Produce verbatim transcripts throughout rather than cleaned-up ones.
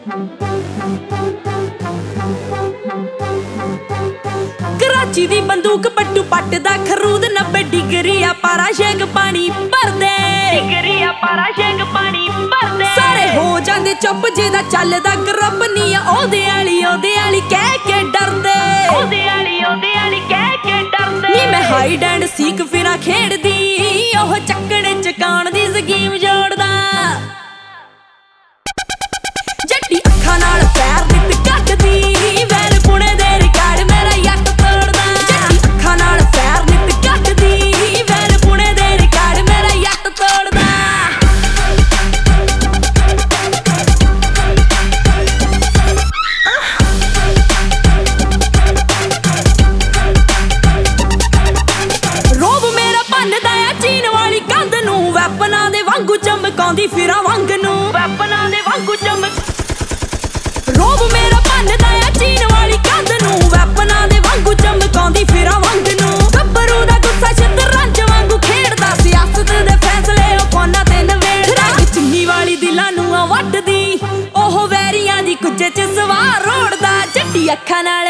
कराची दी बंदूक पट्टू पट दा खरूद नब्बे डिग्री आ पारा शेक पानी भर दे डिग्री आ पारा शेक पानी भर दे सारे हो जांदे चुप जेदा चलदा ग्रुप नी ओदे आली ओदे आली कह के डरदे ओदे आली ओदे आली कह के डरदे नी मैं हाइड एंड सीक फिरा खेड़दी ओह चक्कड़े चकाण दी स्कीम जोड़दा जट्टी अखां नाल पैर नित कटदी वैल पुणे दे रिकार्ड मेरा यक तोड़दा जट्टी अखां नाल पैर नित कटदी वैल पुणे दे रिकार्ड मेरा यक तोड़दा रोब मेरा भन्नदा आ चीन वाली कंध नूं वैपनां दे वांगू चमकाउंदी फिरां वंग नूं वैपनां दे वांगू चमक रोब मेरा भन्नदा आ चीन वाली कंध नूं वैपनां दे वांगू चमकाउंदी फिरां वंग नूं गब्बरू दा गुस्सा शतरंज वांगू खेड़दा सियासत दे फैसले ओ फोनां ते नवेड़दा चिन्नी वाली दिलां नूं वड्डदी ओह वैरियां दी कुज्जे च सवार रोड़दा जट्टी अखां नाल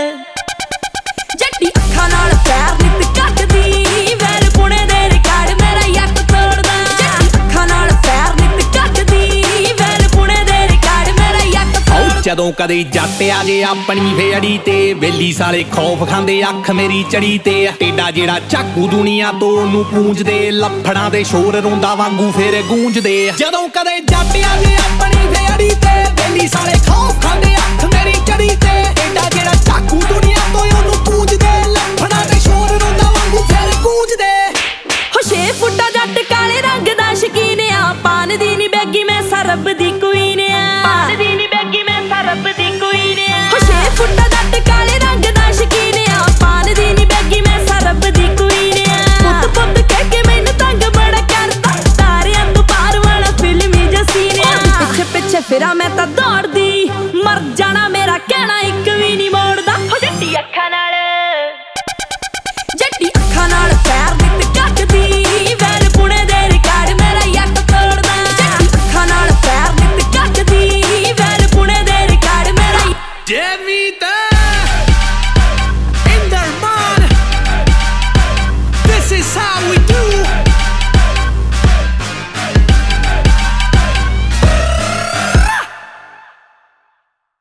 जट्टी अखां नाल पैर नित कटदी वैल पुणे दे रिकार्ड मेरा यक तोड़दा जट्टी अखां नाल पैर नित कटदी वैल पुणे दे रिकार्ड मेरा यक तोड़दा ਜਦੋਂ ਕਦੇ ਜੱਟ ਆ ਜੇ ਆਪਣੀ ਫੇੜੀ ਤੇ ਵੇਲੀ ਸਾਲੇ ਖੌਫ ਖਾਂਦੇ ਅੱਖ ਮੇਰੀ ਚੜੀ ਤੇ ਟੇਡਾ ਜਿਹੜਾ ਝਾਕੂ ਦੁਨੀਆ ਤੋਂ ਉਹਨੂੰ ਪੂੰਝਦੇ ਲੱਫੜਾਂ ਦੇ ਸ਼ੋਰ ਰੋਂਦਾ ਵਾਂਗੂ ਫੇਰ ਗੂੰਜਦੇ ਜਦੋਂ ਕਦੇ ਜੱਟ ਆ ਜੇ ਆਪਣੀ